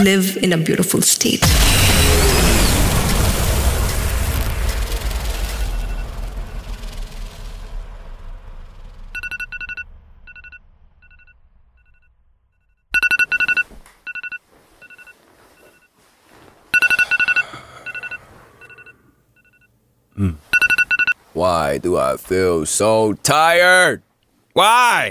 live in a beautiful state. Why do I feel so tired? Why?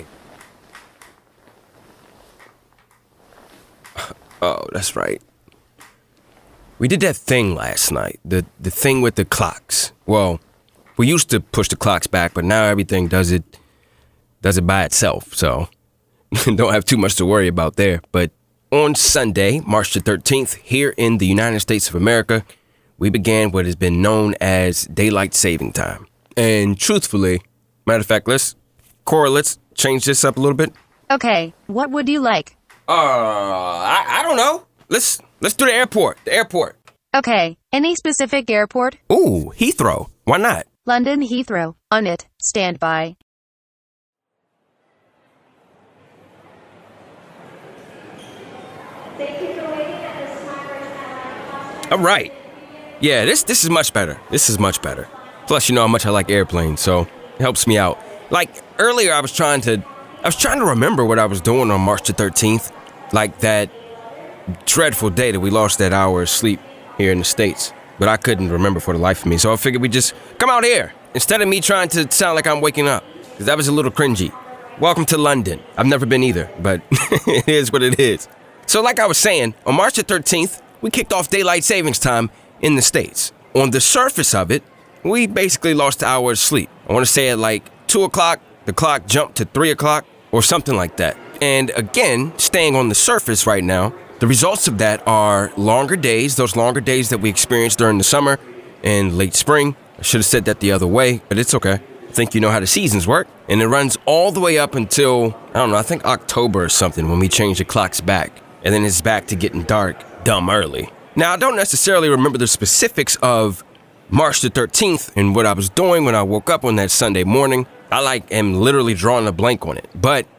Oh, that's right. We did that thing last night, the thing with the clocks. Well, we used to push the clocks back, but now everything does it by itself, so don't have too much to worry about there. But on Sunday, March the 13th, here in the United States of America, we began what has been known as daylight saving time. And truthfully, matter of fact, let's change this up a little bit. Okay, what would you like? I don't know. Let's do the airport. The airport. Okay, any specific airport? Ooh, Heathrow. Why not? London Heathrow. On it. Stand by. All right. Yeah, this is much better. This is much better. Plus, you know how much I like airplanes, so it helps me out. Like, earlier I was trying to remember what I was doing on March the 13th. Like that dreadful day that we lost that hour of sleep here in the States. But I couldn't remember for the life of me, so I figured we'd just come out here instead of me trying to sound like I'm waking up, because that was a little cringy. Welcome to London. I've never been either, but it is what it is. So like I was saying, on March the 13th, we kicked off daylight savings time in the States. On the surface of it, we basically lost an hour of sleep. I want to say at like 2 o'clock, the clock jumped to 3 o'clock or something like that. And again, staying on the surface right now, the results of that are longer days, those longer days that we experienced during the summer and late spring. I should have said that the other way, but it's okay. I think you know how the seasons work. And it runs all the way up until, I don't know, I think October or something when we change the clocks back. And then it's back to getting dark, dumb early. Now, I don't necessarily remember the specifics of March the 13th and what I was doing when I woke up on that Sunday morning. I am literally drawing a blank on it. But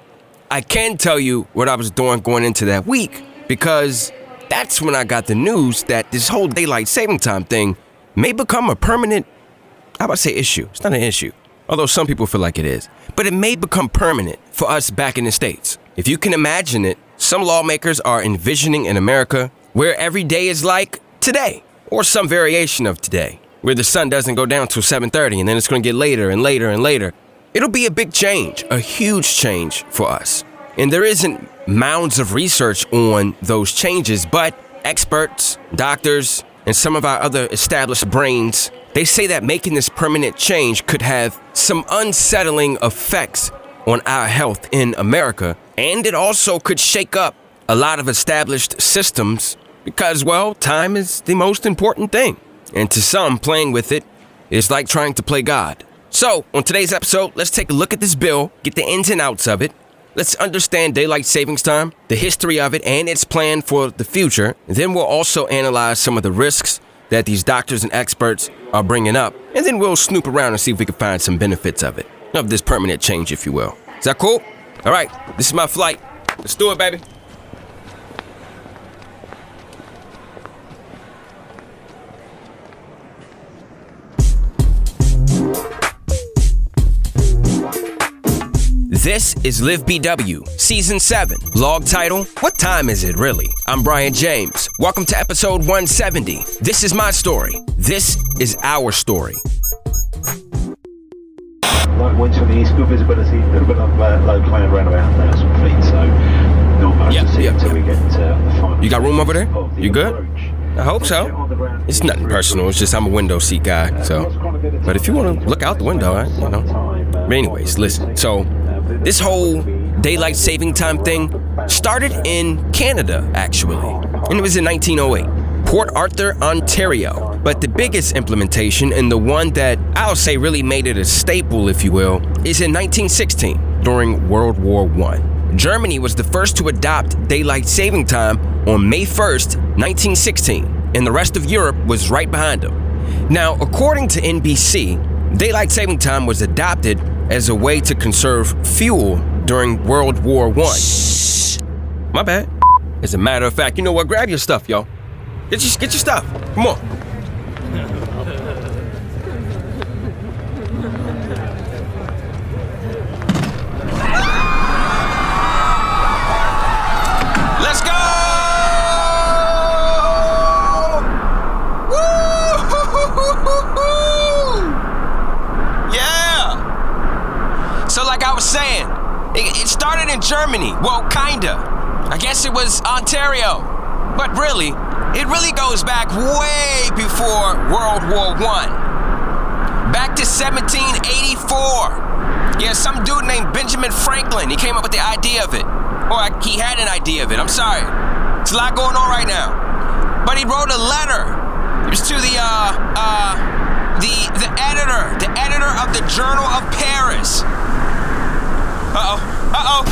I can tell you what I was doing going into that week, because that's when I got the news that this whole daylight saving time thing may become a permanent, issue. It's not an issue, although some people feel like it is. But it may become permanent for us back in the States. If you can imagine it, some lawmakers are envisioning in America where every day is like today, or some variation of today, where the sun doesn't go down till 7:30 and then it's going to get later and later and later. It'll be a big change, a huge change for us. And there isn't mounds of research on those changes, but experts, doctors, and some of our other established brains, they say that making this permanent change could have some unsettling effects on our health in America. And it also could shake up a lot of established systems because, well, time is the most important thing. And to some, playing with it is like trying to play God. So, on today's episode, let's take a look at this bill, get the ins and outs of it. Let's understand daylight savings time, the history of it, and its plan for the future. And then we'll also analyze some of the risks that these doctors and experts are bringing up. And then we'll snoop around and see if we can find some benefits of it, of this permanent change, if you will. Is that cool? All right, this is my flight. Let's do it, baby. This is Live BW, Season 7. Log title, What Time Is It Really? I'm Brian James. Welcome to episode 170. This is my story. This is our story. Light winds from the east, good visibility, a little bit of low cloud around about 1,000 feet, so not much to see until we get the final. You got room over there? You good? I hope so. It's nothing personal, it's just I'm a window seat guy, so. But if you want to look out the window, you know. But anyways, listen, so this whole daylight saving time thing started in Canada, actually, and it was in 1908, Port Arthur, Ontario. But the biggest implementation, and the one that I'll say really made it a staple, if you will, is in 1916, during World War I. Germany was the first to adopt daylight saving time on May 1st, 1916, and the rest of Europe was right behind them. Now, according to NBC, daylight saving time was adopted as a way to conserve fuel during World War I. My bad. As a matter of fact, you know what? Grab your stuff, yo. Get your stuff. Come on. Let's go! Woo! Yeah! So like I was saying, it started in Germany. Well, kinda. I guess it was Ontario. But really, it really goes back way before World War I. Back to 1784. Yeah, some dude named Benjamin Franklin, he came up with the idea of it. Or he had an idea of it, I'm sorry. There's a lot going on right now. But he wrote a letter. It was to the editor of the Journal of Paris. Uh-oh.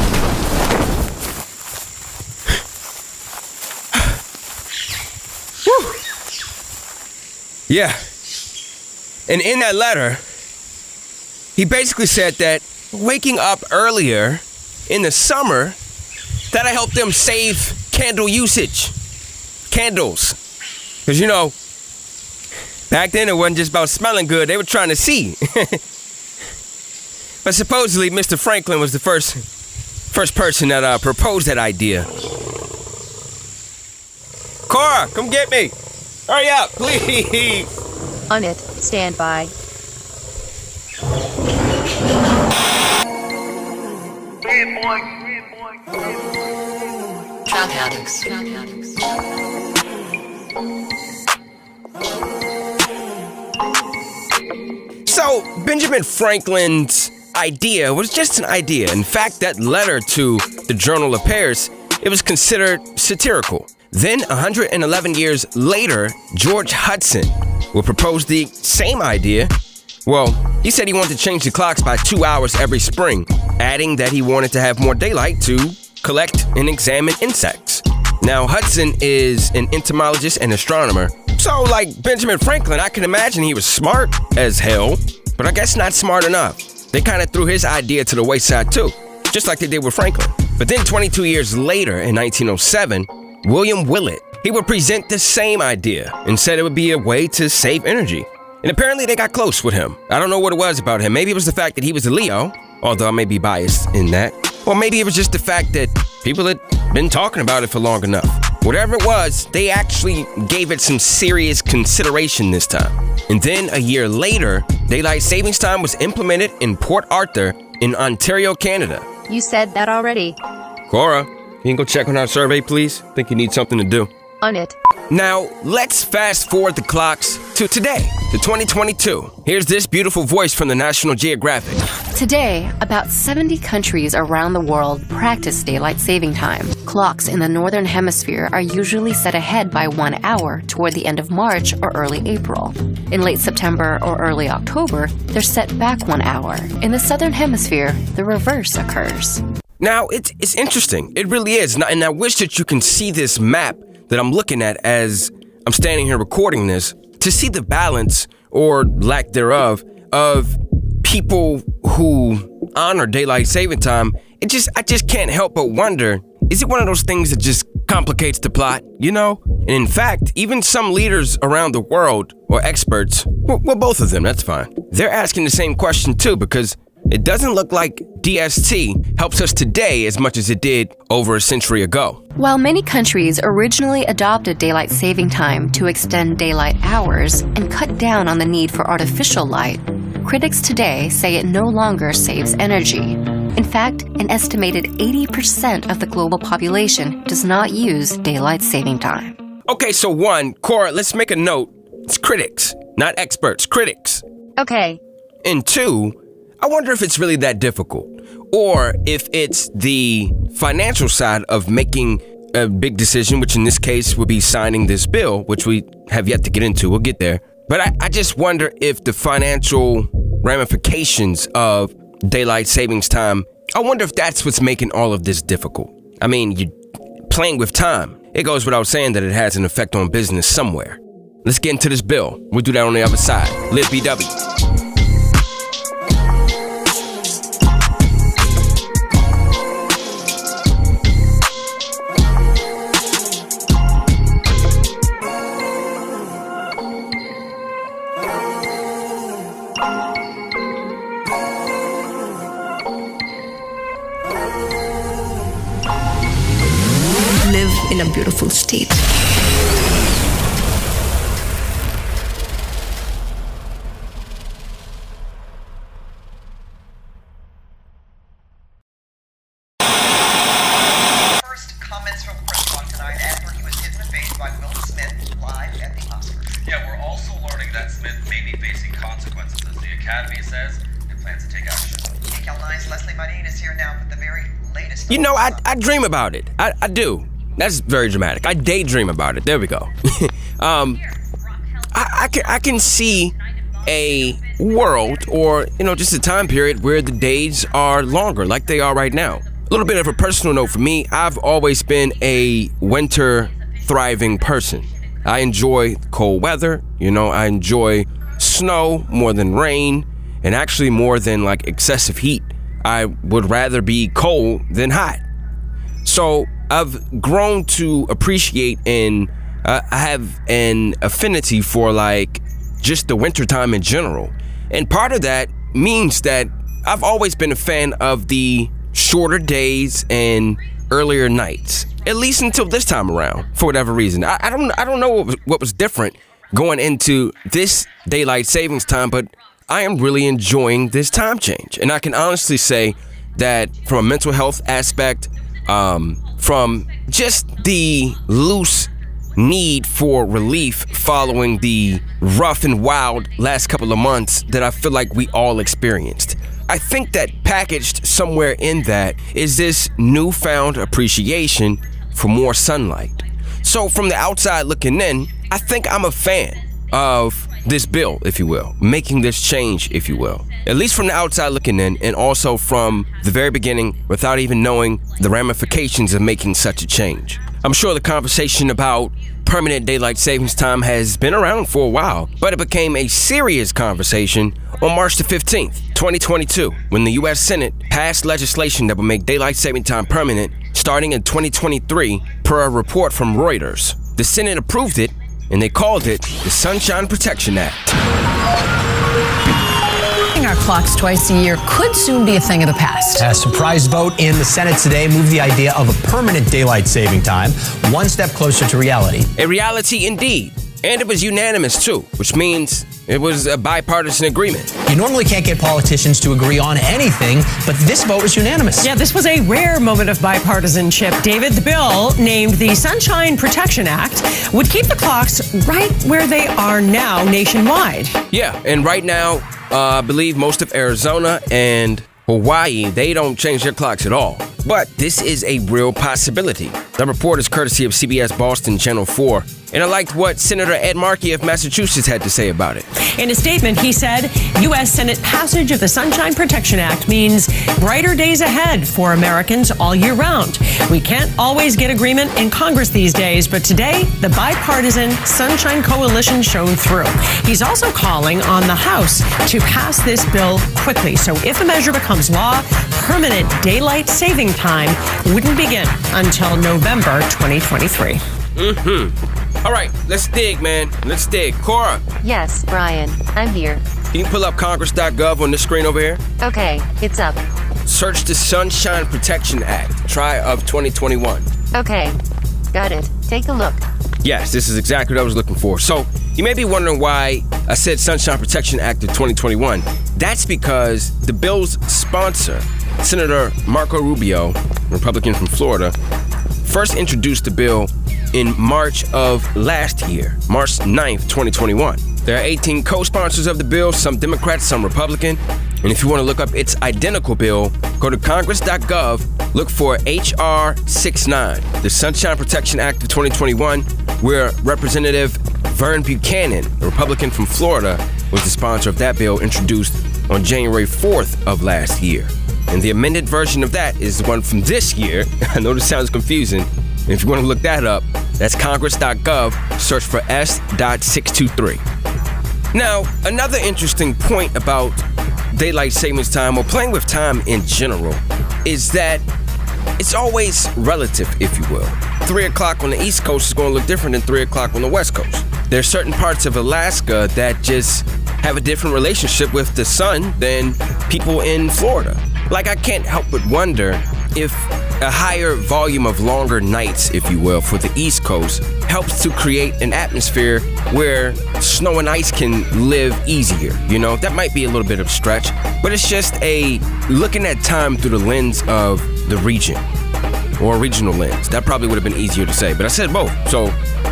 Whew. Yeah. And in that letter, he basically said that waking up earlier in the summer, that'll help them save candle usage. Candles. Because, you know, back then it wasn't just about smelling good. They were trying to see. But supposedly, Mr. Franklin was the first person that proposed that idea. Cora, come get me. Hurry up, please. On it, stand by. Drug addicts. So, Benjamin Franklin's idea was just an idea. In fact, that letter to the Journal of Paris, it was considered satirical. Then, 111 years later, George Hudson will propose the same idea. Well, he said he wanted to change the clocks by 2 hours every spring, adding that he wanted to have more daylight to collect and examine insects. Now, Hudson is an entomologist and astronomer, so like Benjamin Franklin, I can imagine he was smart as hell, but I guess not smart enough. They kind of threw his idea to the wayside too, just like they did with Franklin. But then 22 years later, in 1907, William Willett, he would present the same idea and said it would be a way to save energy. And apparently they got close with him. I don't know what it was about him. Maybe it was the fact that he was a Leo, although I may be biased in that. Or maybe it was just the fact that people had been talking about it for long enough. Whatever it was, they actually gave it some serious consideration this time. And then a year later, daylight savings time was implemented in Port Arthur in Ontario, Canada. You said that already. Cora, you can go check on our survey, please? Think you need something to do. On it. Now, let's fast forward the clocks to today, to 2022. Here's this beautiful voice from the National Geographic. Today, about 70 countries around the world practice daylight saving time. Clocks in the northern hemisphere are usually set ahead by 1 hour toward the end of March or early April. In late September or early October, they're set back 1 hour. In the southern hemisphere, the reverse occurs. Now, it's interesting. It really is. And I wish that you can see this map that I'm looking at as I'm standing here recording this, to see the balance, or lack thereof, of people who honor daylight saving time. I just can't help but wonder, is it one of those things that just complicates the plot, you know? And in fact, even some leaders around the world, or experts, well, both of them, that's fine, they're asking the same question too, because it doesn't look like DST helps us today as much as it did over a century ago. While many countries originally adopted daylight saving time to extend daylight hours and cut down on the need for artificial light, critics today say it no longer saves energy. In fact, an estimated 80% of the global population does not use daylight saving time. Okay, so one, Cora, let's make a note. It's critics, not experts, critics. Okay. And two, I wonder if it's really that difficult, or if it's the financial side of making a big decision, which in this case would be signing this bill, which we have yet to get into. We'll get there. But I just wonder if the financial ramifications of daylight savings time, I wonder if that's what's making all of this difficult. I mean, you're playing with time. It goes without saying that it has an effect on business somewhere. Let's get into this bill. We'll do that on the other side. Live BW. live in a beautiful state. You know, I dream about it. I do. That's very dramatic. I daydream about it. There we go. I can see a world, or, you know, just a time period where the days are longer, like they are right now. A little bit of a personal note for me, I've always been a winter thriving person. I enjoy cold weather, you know, I enjoy snow more than rain, and actually more than like excessive heat. I would rather be cold than hot. So I've grown to appreciate and I have an affinity for like just the wintertime in general. And part of that means that I've always been a fan of the shorter days and earlier nights, at least until this time around, for whatever reason. I don't know what was different going into this daylight savings time, but I am really enjoying this time change. And I can honestly say that from a mental health aspect, from just the loose need for relief following the rough and wild last couple of months that I feel like we all experienced. I think that packaged somewhere in that is this newfound appreciation for more sunlight. So from the outside looking in, I think I'm a fan of this bill, if you will, making this change, if you will, at least from the outside looking in, and also from the very beginning without even knowing the ramifications of making such a change. I'm sure the conversation about permanent daylight savings time has been around for a while, but it became a serious conversation on March the 15th, 2022, when the U.S. Senate passed legislation that would make daylight saving time permanent starting in 2023, per a report from Reuters. The Senate approved it, and they called it the Sunshine Protection Act. Our clocks twice a year could soon be a thing of the past. A surprise vote in the Senate today moved the idea of a permanent daylight saving time one step closer to reality. A reality indeed. And it was unanimous too, which means it was a bipartisan agreement. You normally can't get politicians to agree on anything, but this vote was unanimous. Yeah, this was a rare moment of bipartisanship. David, the bill named the Sunshine Protection Act would keep the clocks right where they are now nationwide. Yeah, and right now, I believe most of Arizona and Hawaii, they don't change their clocks at all. But this is a real possibility. The report is courtesy of CBS Boston Channel 4. And I liked what Senator Ed Markey of Massachusetts had to say about it. In a statement, he said, U.S. Senate passage of the Sunshine Protection Act means brighter days ahead for Americans all year round. We can't always get agreement in Congress these days, but today, the bipartisan Sunshine Coalition shone through. He's also calling on the House to pass this bill quickly. So if the measure becomes law, permanent daylight saving time wouldn't begin until November 2023. All right, let's dig, man. Let's dig. Cora. Yes, Brian, I'm here. Can you pull up congress.gov on this screen over here? Okay, it's up. Search the Sunshine Protection Act, try of 2021. Okay, got it. Take a look. Yes, this is exactly what I was looking for. So, you may be wondering why I said Sunshine Protection Act of 2021. That's because the bill's sponsor, Senator Marco Rubio, Republican from Florida, first introduced the bill in March of last year, March 9th, 2021. There are 18 co-sponsors of the bill, some Democrats, some Republican. And if you want to look up its identical bill, go to congress.gov, look for H.R. 69, the Sunshine Protection Act of 2021, where Representative Vern Buchanan, a Republican from Florida, was the sponsor of that bill, introduced on January 4th of last year. And the amended version of that is the one from this year. I know this sounds confusing. And if you want to look that up, that's congress.gov, search for S.623. Now, another interesting point about daylight savings time, or playing with time in general, is that it's always relative, if you will. 3 o'clock on the East Coast is going to look different than 3 o'clock on the West Coast. There are certain parts of Alaska that just have a different relationship with the sun than people in Florida. Like, I can't help but wonder if a higher volume of longer nights, if you will, for the East Coast helps to create an atmosphere where snow and ice can live easier. You know, that might be a little bit of a stretch, but it's just a looking at time through the lens of the region or regional lens. That probably would have been easier to say, but I said both. So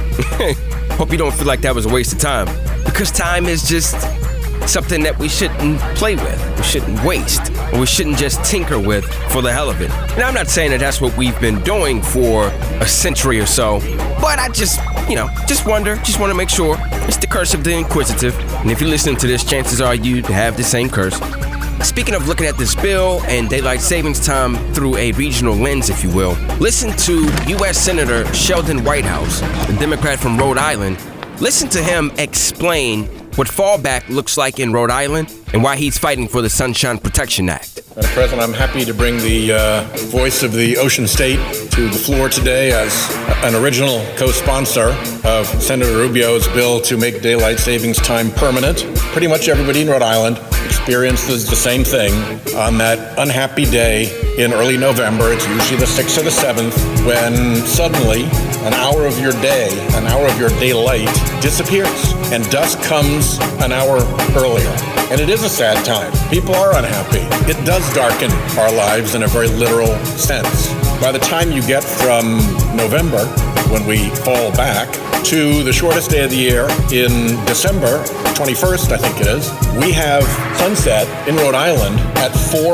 hope you don't feel like that was a waste of time, because time is just something that we shouldn't play with, we shouldn't waste, or we shouldn't just tinker with for the hell of it. And I'm not saying that that's what we've been doing for a century or so, but I just want to make sure. It's the curse of the inquisitive, and if you're listening to this, chances are you have the same curse. Speaking of looking at this bill and daylight savings time through a regional lens, if you will, listen to U.S. Senator Sheldon Whitehouse, the Democrat from Rhode Island. Listen to him explain what fallback looks like in Rhode Island and why he's fighting for the Sunshine Protection Act. Madam President, I'm happy to bring the voice of the Ocean State to the floor today as an original co-sponsor of Senator Rubio's bill to make daylight savings time permanent. Pretty much everybody in Rhode Island experiences the same thing on that unhappy day in early November. It's usually the 6th or the 7th when suddenly an hour of your day, an hour of your daylight disappears and dusk comes an hour earlier. And it is a sad time. People are unhappy. It does darken our lives in a very literal sense. By the time you get from November, when we fall back, to the shortest day of the year in December 21st, I think it is, we have sunset in Rhode Island at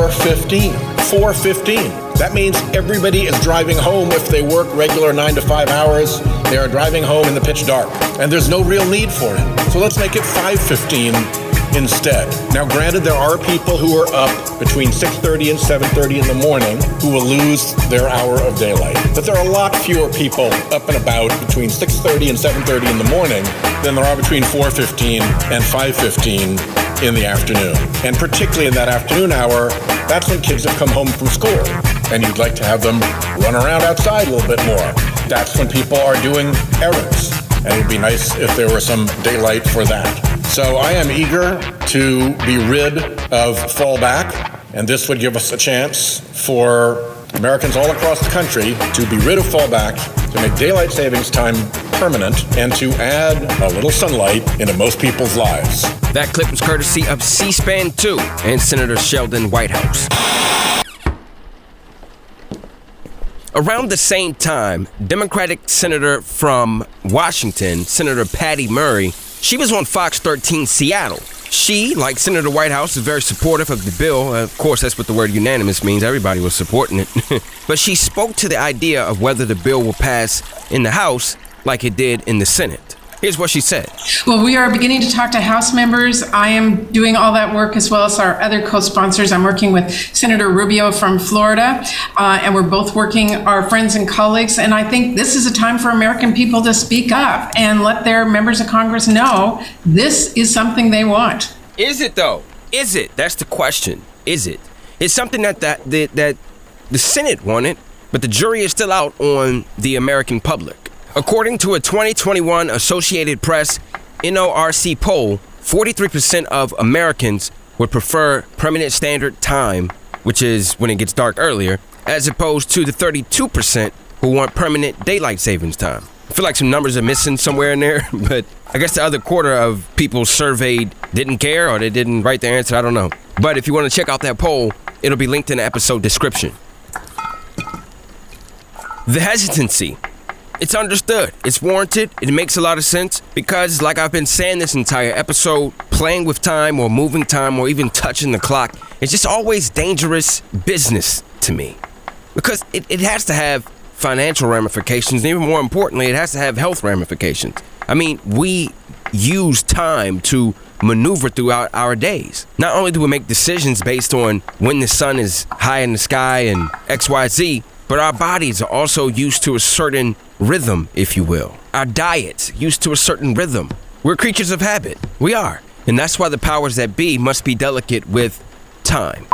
4:15. 4:15. That means everybody is driving home. If they work regular 9 to 5 hours, they are driving home in the pitch dark. And there's no real need for it. So let's make it 5:15 instead. Now, granted, there are people who are up between 6:30 and 7:30 in the morning who will lose their hour of daylight. But there are a lot fewer people up and about between 6:30 and 7:30 in the morning than there are between 4:15 and 5:15 in the afternoon. And particularly in that afternoon hour, that's when kids have come home from school and you'd like to have them run around outside a little bit more. That's when people are doing errands, and it would be nice if there were some daylight for that. So I am eager to be rid of fallback, and this would give us a chance for Americans all across the country to be rid of fallback, to make daylight savings time permanent, and to add a little sunlight into most people's lives. That clip was courtesy of C-SPAN 2 and Senator Sheldon Whitehouse. Around the same time, Democratic Senator from Washington, Senator Patty Murray, she was on Fox 13 Seattle. She, like Senator Whitehouse, is very supportive of the bill. Of course, that's what the word unanimous means. Everybody was supporting it. But she spoke to the idea of whether the bill will pass in the House like it did in the Senate. Here's what she said. Well, we are beginning to talk to House members. I am doing all that work as well as our other co-sponsors. I'm working with Senator Rubio from Florida, and we're both working our friends and colleagues. And I think this is a time for American people to speak up and let their members of Congress know this is something they want. Is it, though? Is it? That's the question. Is it? It's something that the Senate wanted, but the jury is still out on the American public. According to a 2021 Associated Press NORC poll, 43% of Americans would prefer permanent standard time, which is when it gets dark earlier, as opposed to the 32% who want permanent daylight savings time. I feel like some numbers are missing somewhere in there, but I guess the other quarter of people surveyed didn't care or they didn't write their answer. I don't know. But if you want to check out that poll, it'll be linked in the episode description. The hesitancy. It's understood. It's warranted. It makes a lot of sense because, like I've been saying this entire episode, playing with time or moving time or even touching the clock, it's just always dangerous business to me because it has to have financial ramifications. And even more importantly, it has to have health ramifications. I mean, we use time to maneuver throughout our days. Not only do we make decisions based on when the sun is high in the sky and XYZ, but our bodies are also used to a certain rhythm, if you will. Our diet's used to a certain rhythm. We're creatures of habit. We are. And that's why the powers that be must be delicate with time.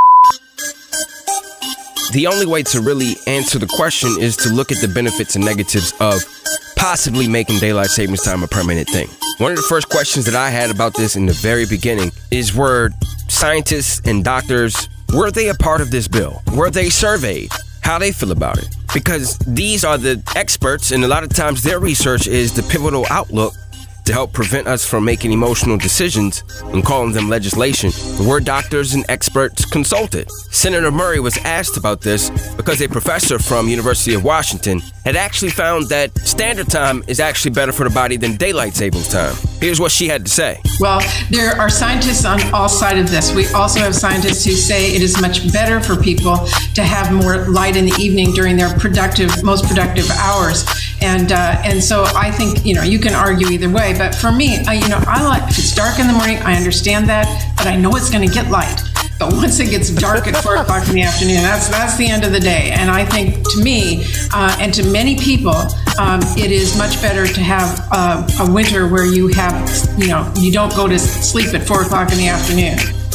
The only way to really answer the question is to look at the benefits and negatives of possibly making daylight savings time a permanent thing. One of the first questions that I had about this in the very beginning is, were scientists and doctors, were they a part of this bill? Were they surveyed? how they feel about it. Because these are the experts, and a lot of times their research is the pivotal outlook to help prevent us from making emotional decisions and calling them legislation. We're doctors and experts consulted. Senator Murray was asked about this because a professor from University of Washington had actually found that standard time is actually better for the body than daylight savings time. Here's what she had to say. Well, there are scientists on all sides of this. We also have scientists who say it is much better for people to have more light in the evening during their most productive hours. And so I think, you can argue either way. But for me, I like, if it's dark in the morning, I understand that, but I know it's going to get light. But once it gets dark at 4 o'clock in the afternoon, that's the end of the day. And I think, to me, and to many people, it is much better to have a winter where you have, you don't go to sleep at 4 o'clock in the afternoon.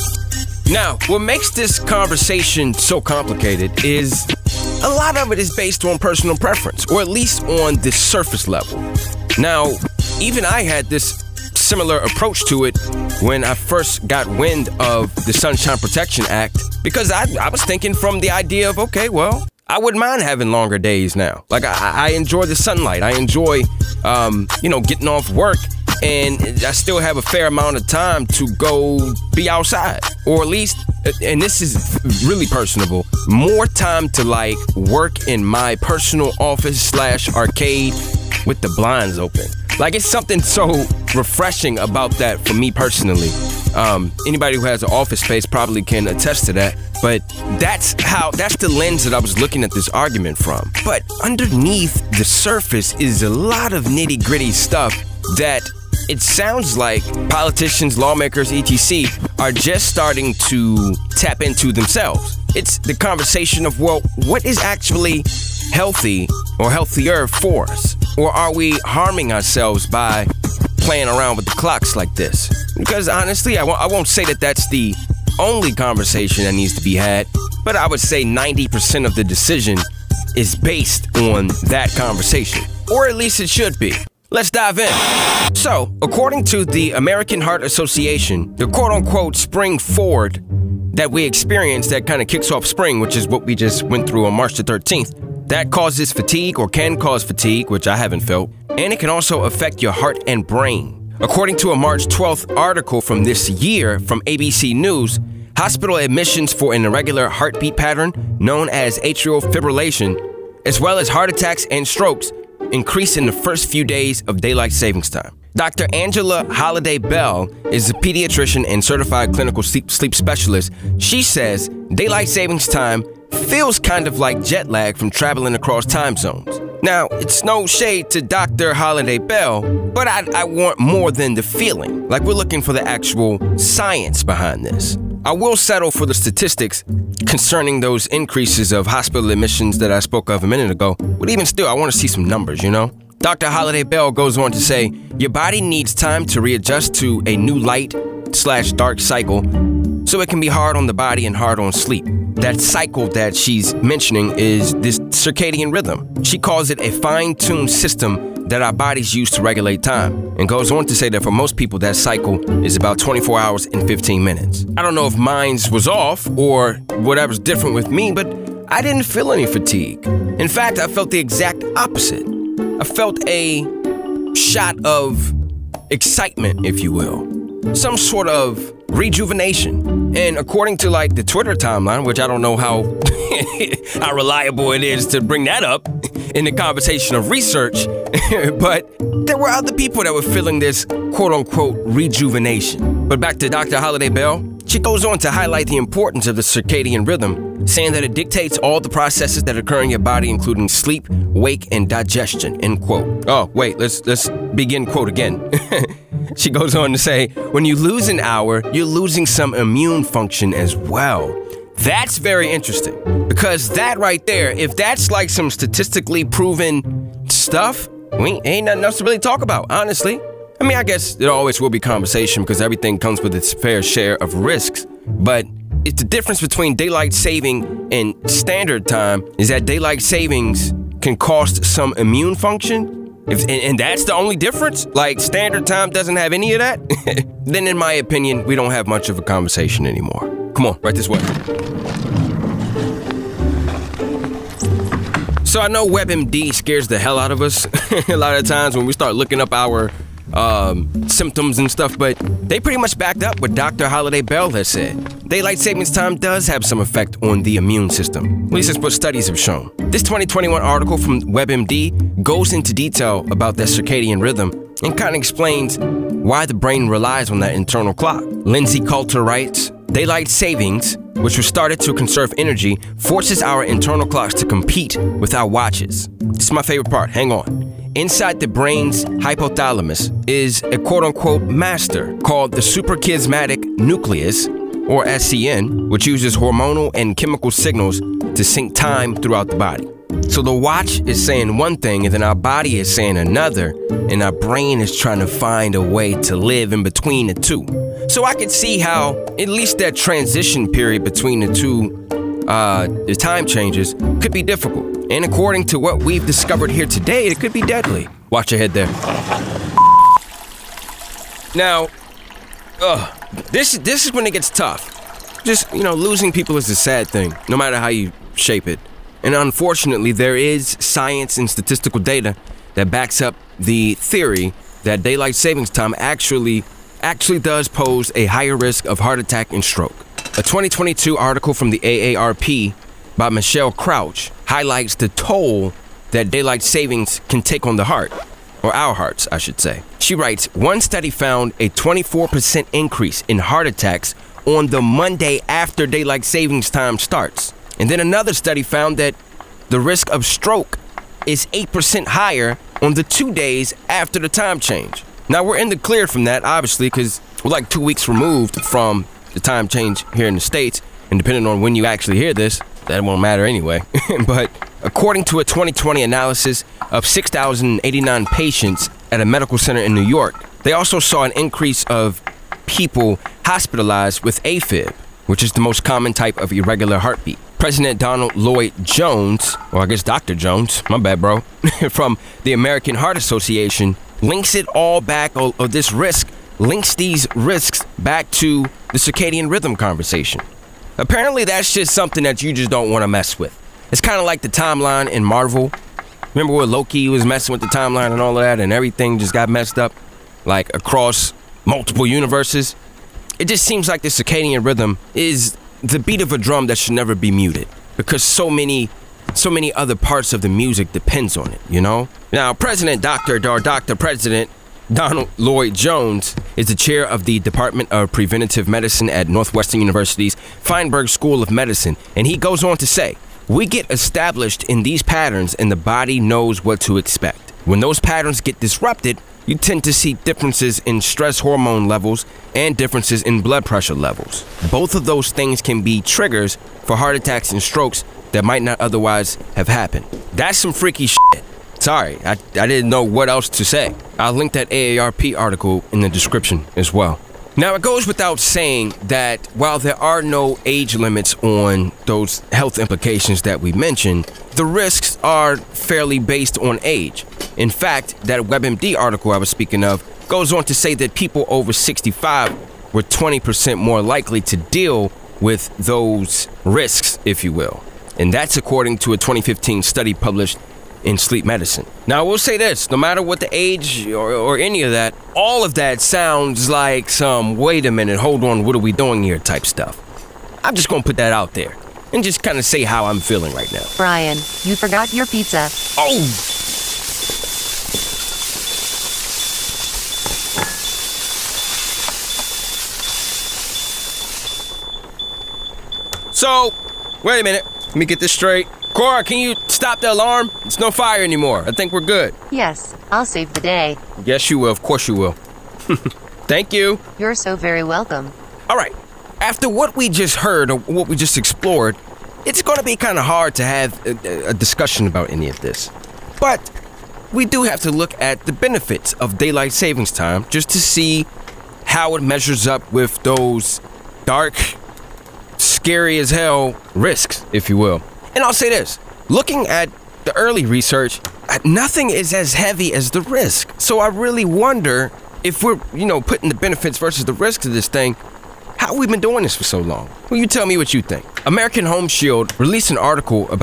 Now, what makes this conversation so complicated is a lot of it is based on personal preference, or at least on the surface level. Now, even I had this similar approach to it when I first got wind of the Sunshine Protection Act, because I was thinking from the idea of, okay, well, I wouldn't mind having longer days now. Like, I enjoy the sunlight. I enjoy, getting off work, and I still have a fair amount of time to go be outside, or at least, and this is really personable, more time to like work in my personal office / arcade with the blinds open. Like, it's something so refreshing about that for me personally. Anybody who has an office space probably can attest to that. But that's the lens that I was looking at this argument from. But underneath the surface is a lot of nitty-gritty stuff that it sounds like politicians, lawmakers, etc. are just starting to tap into themselves. It's the conversation of, well, what is actually healthy or healthier for us? Or are we harming ourselves by playing around with the clocks like this? Because honestly, I won't say that that's the only conversation that needs to be had, but I would say 90% of the decision is based on that conversation. Or at least it should be. Let's dive in. So, according to the American Heart Association, the quote-unquote spring forward that we experience that kind of kicks off spring, which is what we just went through on March the 13th, that causes fatigue or can cause fatigue, which I haven't felt, and it can also affect your heart and brain. According to a March 12th article from this year from ABC News, hospital admissions for an irregular heartbeat pattern known as atrial fibrillation, as well as heart attacks and strokes, increase in the first few days of daylight savings time. Dr. Angela Holliday Bell is a pediatrician and certified clinical sleep specialist. She says daylight savings time feels kind of like jet lag from traveling across time zones. Now, it's no shade to Dr. Holliday Bell, but I want more than the feeling. Like, we're looking for the actual science behind this. I will settle for the statistics concerning those increases of hospital admissions that I spoke of a minute ago, but even still, I want to see some numbers, Dr. Holliday Bell goes on to say, your body needs time to readjust to a new light/dark cycle, so it can be hard on the body and hard on sleep. That cycle that she's mentioning is this circadian rhythm. She calls it a fine-tuned system that our bodies use to regulate time, and goes on to say that for most people that cycle is about 24 hours and 15 minutes. I don't know if mine's was off or whatever's different with me, but I didn't feel any fatigue. In fact, I felt the exact opposite. I felt a shot of excitement, if you will. Some sort of rejuvenation. And according to the Twitter timeline, which I don't know how reliable it is to bring that up in the conversation of research, but there were other people that were feeling this quote-unquote rejuvenation. But back to Dr. Holliday Bell, she goes on to highlight the importance of the circadian rhythm, saying that it dictates all the processes that occur in your body, including sleep, wake, and digestion, end quote. Oh, wait, let's begin quote again. She goes on to say, when you lose an hour, you're losing some immune function as well. That's very interesting, because that right there, if that's like some statistically proven stuff, we ain't nothing else to really talk about, honestly. I mean, I guess there always will be conversation because everything comes with its fair share of risks, but it's the difference between daylight saving and standard time is that daylight savings can cost some immune function. And that's the only difference? Like, standard time doesn't have any of that? Then in my opinion, we don't have much of a conversation anymore. Come on, right this way. So I know WebMD scares the hell out of us a lot of times when we start looking up our symptoms and stuff, but they pretty much backed up what Dr. Holiday Bell has said. Daylight savings time does have some effect on the immune system. At least that's what studies have shown. This 2021 article from WebMD goes into detail about that circadian rhythm and kind of explains why the brain relies on that internal clock. Lindsay Coulter writes, daylight savings, which was started to conserve energy, forces our internal clocks to compete with our watches. This is my favorite part. Hang on. Inside the brain's hypothalamus is a quote-unquote master called the suprachiasmatic nucleus, or SCN, which uses hormonal and chemical signals to sync time throughout the body. So the watch is saying one thing, and then our body is saying another, and our brain is trying to find a way to live in between the two. So I could see how at least that transition period between the two the time changes could be difficult. And according to what we've discovered here today, it could be deadly. Watch your head there. Now, this is when it gets tough. Just, losing people is a sad thing, no matter how you shape it. And unfortunately, there is science and statistical data that backs up the theory that daylight savings time actually does pose a higher risk of heart attack and stroke. A 2022 article from the AARP by Michelle Crouch highlights the toll that daylight savings can take on the heart, or our hearts, I should say. She writes, one study found a 24% increase in heart attacks on the Monday after daylight savings time starts. And then another study found that the risk of stroke is 8% higher on the 2 days after the time change. Now, we're in the clear from that, obviously, because we're like 2 weeks removed from the time change here in the States. And depending on when you actually hear this, that won't matter anyway. But according to a 2020 analysis of 6,089 patients at a medical center in New York, they also saw an increase of people hospitalized with AFib, which is the most common type of irregular heartbeat. President Donald Lloyd Jones, or I guess Dr. Jones, my bad, bro, from the American Heart Association, links it all back, or this risk links these risks back to the circadian rhythm conversation. Apparently, that's just something that you just don't want to mess with. It's kind of like the timeline in Marvel. Remember where Loki was messing with the timeline and all of that, and everything just got messed up, like across multiple universes? It just seems like the circadian rhythm is the beat of a drum that should never be muted, because so many other parts of the music depends on it, Now, President Donald Lloyd Jones is the chair of the Department of Preventive Medicine at Northwestern University's Feinberg School of Medicine, and he goes on to say, we get established in these patterns and the body knows what to expect. When those patterns get disrupted, you tend to see differences in stress hormone levels and differences in blood pressure levels. Both of those things can be triggers for heart attacks and strokes that might not otherwise have happened. That's some freaky shit. Sorry, I didn't know what else to say. I'll link that AARP article in the description as well. Now, it goes without saying that while there are no age limits on those health implications that we mentioned, the risks are fairly based on age. In fact, that WebMD article I was speaking of goes on to say that people over 65 were 20% more likely to deal with those risks, if you will. And that's according to a 2015 study published in Sleep Medicine. Now, I will say this, no matter what the age or any of that, all of that sounds like some, wait a minute, hold on, what are we doing here type stuff. I'm just gonna put that out there and just kind of say how I'm feeling right now. Brian, you forgot your pizza. Oh! So, wait a minute, let me get this straight. Cora, can you stop the alarm? It's no fire anymore. I think we're good. Yes, I'll save the day. Yes, you will. Of course you will. Thank you. You're so very welcome. All right. After what we just heard, or what we just explored, it's going to be kind of hard to have a discussion about any of this. But we do have to look at the benefits of daylight savings time just to see how it measures up with those dark, scary as hell risks, if you will. And I'll say this, looking at the early research, nothing is as heavy as the risk. So I really wonder if we're, putting the benefits versus the risks of this thing, how have we been doing this for so long? Well, you tell me what you think. American Home Shield released an article about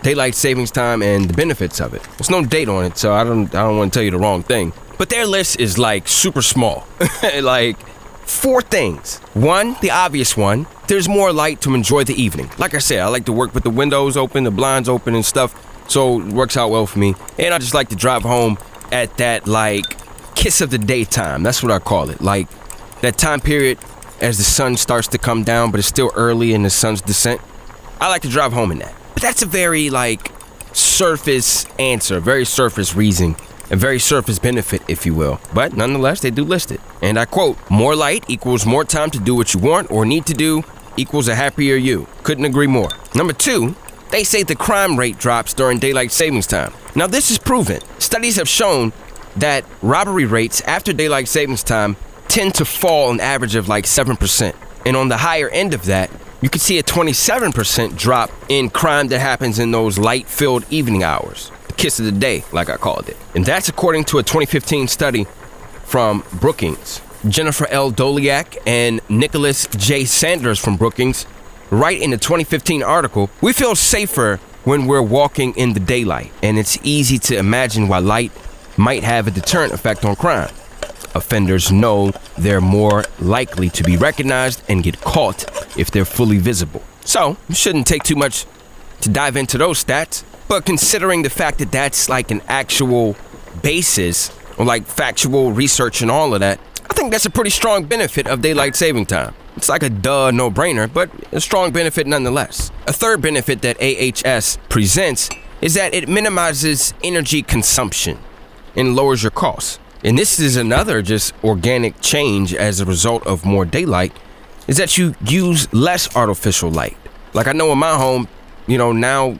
daylight savings time and the benefits of it. There's no date on it, so I don't want to tell you the wrong thing. But their list is like super small. Like 4 things. 1, the obvious one, there's more light to enjoy the evening. Like I said, I like to work with the windows open, the blinds open and stuff, so it works out well for me. And I just like to drive home at that like kiss of the daytime. That's what I call it. Like that time period as the sun starts to come down, but it's still early in the sun's descent. I like to drive home in that. But that's a very like surface answer, very surface reason, a very surface benefit, if you will. But nonetheless, they do list it. And I quote, more light equals more time to do what you want or need to do equals a happier you. Couldn't agree more. Number 2, they say the crime rate drops during daylight savings time. Now this is proven. Studies have shown that robbery rates after daylight savings time tend to fall an average of like 7%. And on the higher end of that, you can see a 27% drop in crime that happens in those light-filled evening hours. The kiss of the day, like I called it. And that's according to a 2015 study from Brookings. Jennifer L. Doliak and Nicholas J. Sanders from Brookings write in the 2015 article, we feel safer when we're walking in the daylight, and it's easy to imagine why light might have a deterrent effect on crime. Offenders know they're more likely to be recognized and get caught if they're fully visible. So, it shouldn't take too much to dive into those stats, but considering the fact that that's like an actual basis, or like factual research and all of that, I think that's a pretty strong benefit of daylight saving time. It's like a no-brainer, but a strong benefit nonetheless. A third benefit that AHS presents is that it minimizes energy consumption and lowers your costs. And this is another just organic change as a result of more daylight, is that you use less artificial light. Like I know in my home, you know, now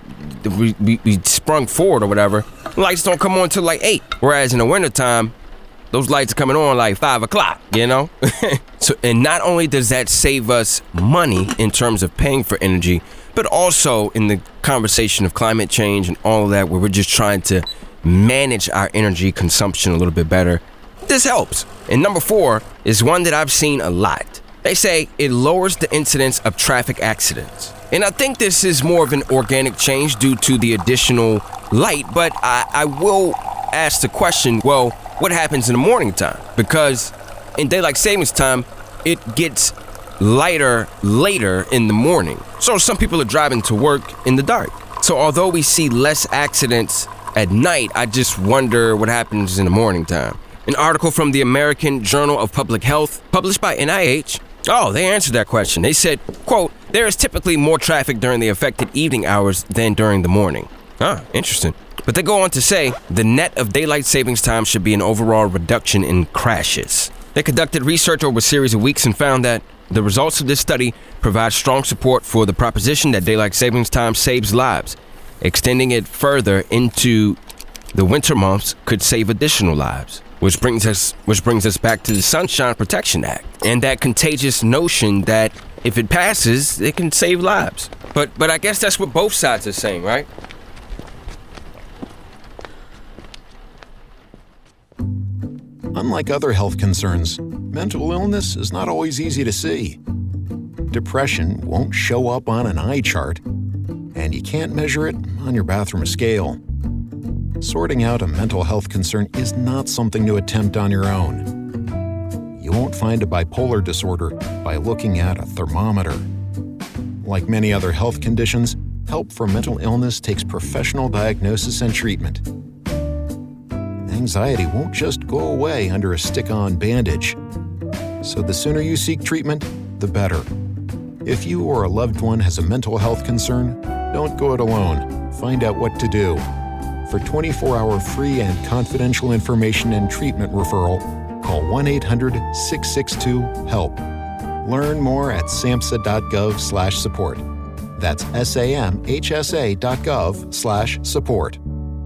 we sprung forward or whatever, lights don't come on till like 8. Whereas in the wintertime, those lights are coming on like 5 o'clock, you know? So, and not only does that save us money in terms of paying for energy, but also in the conversation of climate change and all of that, where we're just trying to manage our energy consumption a little bit better. This helps. And number 4 is one that I've seen a lot. They say it lowers the incidence of traffic accidents. And I think this is more of an organic change due to the additional light, but I will ask the question, well, what happens in the morning time? Because in daylight savings time, it gets lighter later in the morning. So some people are driving to work in the dark. So although we see less accidents at night, I just wonder what happens in the morning time. An article from the American Journal of Public Health, published by NIH, they answered that question. They said, quote, there is typically more traffic during the affected evening hours than during the morning. Interesting. But they go on to say, the net of daylight savings time should be an overall reduction in crashes. They conducted research over a series of weeks and found that the results of this study provide strong support for the proposition that daylight savings time saves lives. Extending it further into the winter months could save additional lives, which brings us back to the Sunshine Protection Act and that contagious notion that if it passes, it can save lives. But I guess that's what both sides are saying, right? Unlike other health concerns, mental illness is not always easy to see. Depression won't show up on an eye chart, and you can't measure it on your bathroom scale. Sorting out a mental health concern is not something to attempt on your own. You won't find a bipolar disorder by looking at a thermometer. Like many other health conditions, help for mental illness takes professional diagnosis and treatment. Anxiety won't just go away under a stick-on bandage. So the sooner you seek treatment, the better. If you or a loved one has a mental health concern, don't go it alone. Find out what to do. For 24-hour free and confidential information and treatment referral, call 1-800-662-HELP. Learn more at samhsa.gov/support. That's samhsa.gov/support.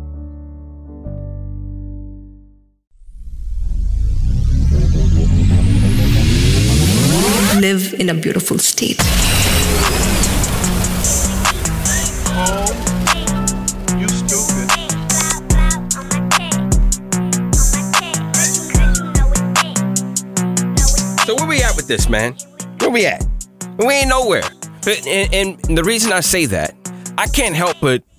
Live in a beautiful state. You stupid. So where we at with this, man? Where we at? We ain't nowhere. And the reason I say that, I can't help but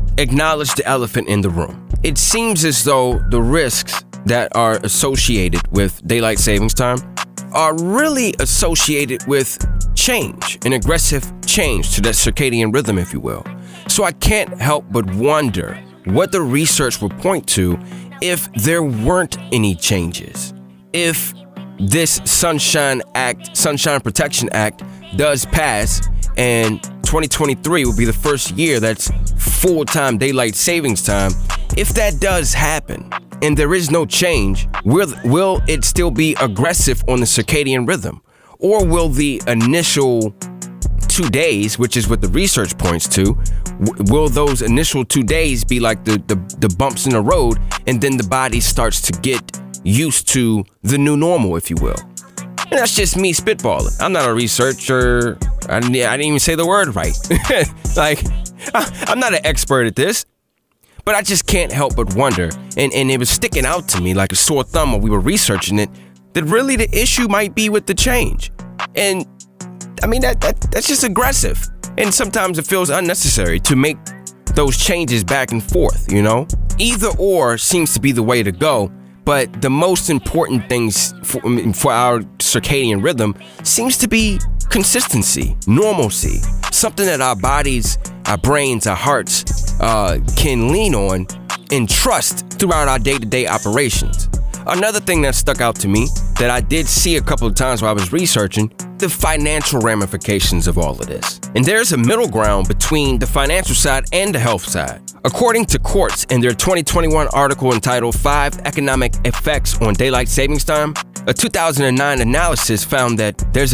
acknowledge the elephant in the room. It seems as though the risks that are associated with daylight savings time are really associated with change, an aggressive change to that circadian rhythm, if you will. So I can't help but wonder what the research would point to if there weren't any changes. If this Sunshine Protection Act does pass and 2023 will be the first year that's full-time daylight savings time, if that does happen and there is no change, will it still be aggressive on the circadian rhythm? Or will the initial 2 days, which is what the research points to, will those initial 2 days be like the bumps in the road, and then the body starts to get used to the new normal, if you will? And that's just me spitballing. I'm not a researcher. I didn't even say the word right. Like, I'm not an expert at this, but I just can't help but wonder. And it was sticking out to me like a sore thumb when we were researching it, that really the issue might be with the change. And I mean, that's just aggressive. And sometimes it feels unnecessary to make those changes back and forth, you know? Either or seems to be the way to go. But the most important things for our circadian rhythm seems to be consistency, normalcy, something that our bodies, our brains, our hearts can lean on and trust throughout our day-to-day operations. Another thing that stuck out to me that I did see a couple of times while I was researching, the financial ramifications of all of this. And there's a middle ground between the financial side and the health side. According to Quartz in their 2021 article entitled 5 Economic Effects on Daylight Savings Time, a 2009 analysis found that there's a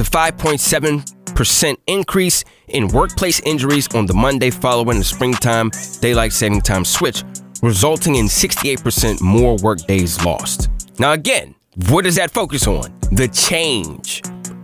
5.7% increase in workplace injuries on the Monday following the springtime daylight saving time switch, resulting in 68% more work days lost. Now again, what does that focus on? The change.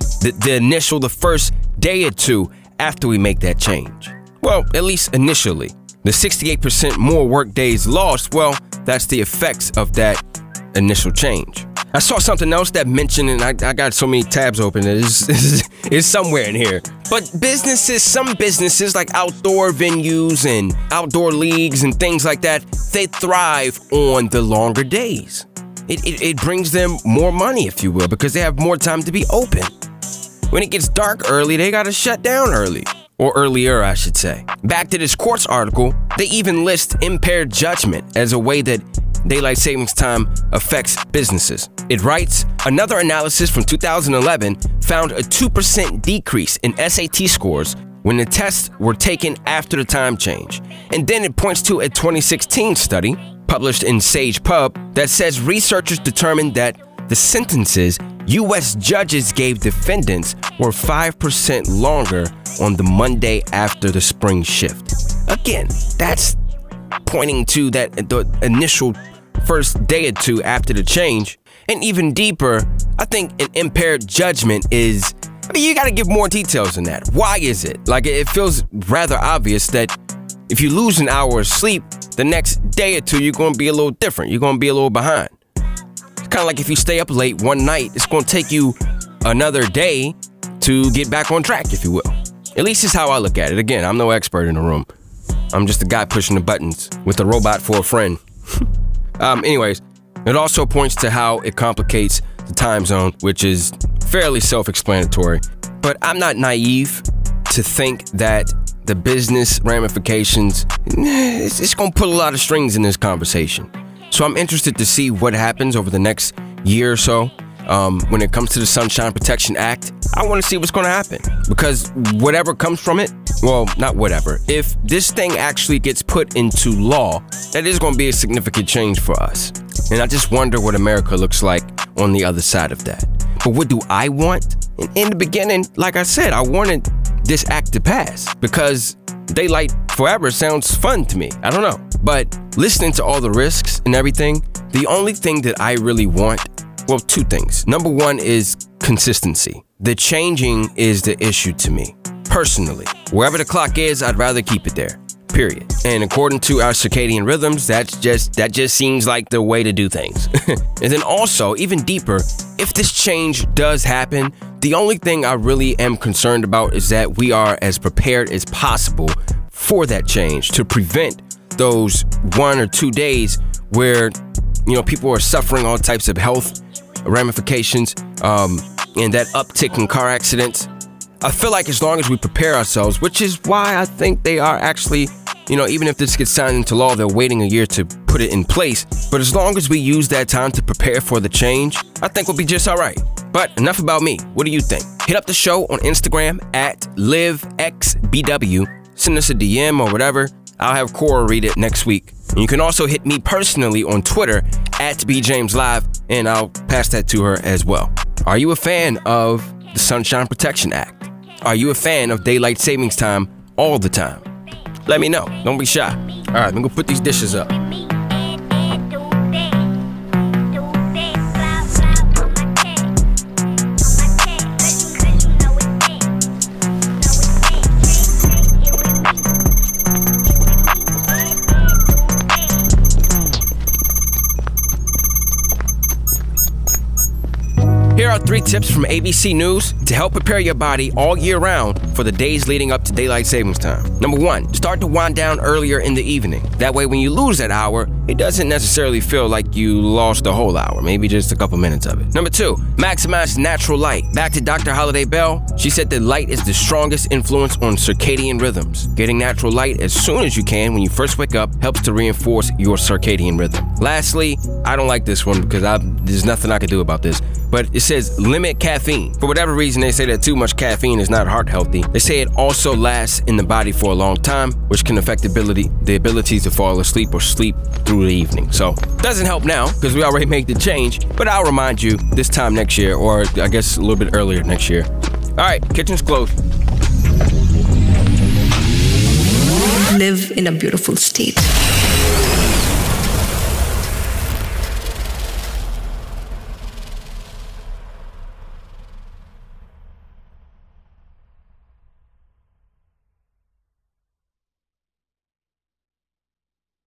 The first day or two after we make that change. Well, at least initially. The 68% more work days lost, well, that's the effects of that initial change. I saw something else that mentioned, and I got so many tabs open, it's somewhere in here. But some businesses like outdoor venues and outdoor leagues and things like that, they thrive on the longer days. It brings them more money, if you will, because they have more time to be open. When it gets dark early, they gotta shut down early. Or earlier, I should say. Back to this Quartz article, they even list impaired judgment as a way that daylight savings time affects businesses. It writes, another analysis from 2011 found a 2% decrease in SAT scores when the tests were taken after the time change. And then it points to a 2016 study published in Sage Pub that says researchers determined that the sentences U.S. judges gave defendants were 5% longer on the Monday after the spring shift. Again, that's pointing to that the initial first day or two after the change. And even deeper, I think an impaired judgment is, you got to give more details than that. Why is it? Like, it feels rather obvious that if you lose an hour of sleep, the next day or two, you're going to be a little different. You're going to be a little behind. Kind of like if you stay up late one night, it's going to take you another day to get back on track, if you will. At least it's how I look at it. Again, I'm no expert in the room. I'm just a guy pushing the buttons with a robot for a friend. Anyways, it also points to how it complicates the time zone, which is fairly self-explanatory. But I'm not naive to think that the business ramifications, it's going to put a lot of strings in this conversation. So I'm interested to see what happens over the next year or so. When it comes to the Sunshine Protection Act, I want to see what's going to happen. Because whatever comes from it, well, not whatever. If this thing actually gets put into law, that is going to be a significant change for us. And I just wonder what America looks like on the other side of that. But what do I want? In the beginning, like I said, I wanted this act to pass because daylight forever sounds fun to me. I don't know. But listening to all the risks and everything, the only thing that I really want, well, two things. Number one is consistency. The changing is the issue to me, personally. Wherever the clock is, I'd rather keep it there, period. And according to our circadian rhythms, that just seems like the way to do things. And then also, even deeper, if this change does happen, the only thing I really am concerned about is that we are as prepared as possible for that change to prevent those 1 or 2 days where, you know, people are suffering all types of health ramifications, and that uptick in car accidents. I feel like as long as we prepare ourselves, which is why I think they are actually, you know, even if this gets signed into law, they're waiting a year to put it in place. But as long as we use that time to prepare for the change, I think we'll be just all right. But enough about me. What do you think? Hit up the show on Instagram at LiveXBW. Send us a DM or whatever. I'll have Cora read it next week. And you can also hit me personally on Twitter at BJamesLive, and I'll pass that to her as well. Are you a fan of the Sunshine Protection Act? Are you a fan of daylight savings time all the time? Let me know. Don't be shy. All right, I'm gonna put these dishes up. Here are 3 tips from ABC News to help prepare your body all year round for the days leading up to daylight savings time. Number 1, start to wind down earlier in the evening. That way when you lose that hour, it doesn't necessarily feel like you lost a whole hour, maybe just a couple minutes of it. Number 2, maximize natural light. Back to Dr. Holiday Bell, she said that light is the strongest influence on circadian rhythms. Getting natural light as soon as you can when you first wake up helps to reinforce your circadian rhythm. Lastly, I don't like this one because there's nothing I can do about this, but it says limit caffeine. For whatever reason, they say that too much caffeine is not heart healthy. They say it also lasts in the body for a long time, which can affect the ability to fall asleep or sleep through the evening. So, doesn't help now because we already made the change, but I'll remind you this time next year, or I guess a little bit earlier next year. All right, kitchen's closed. Live in a beautiful state.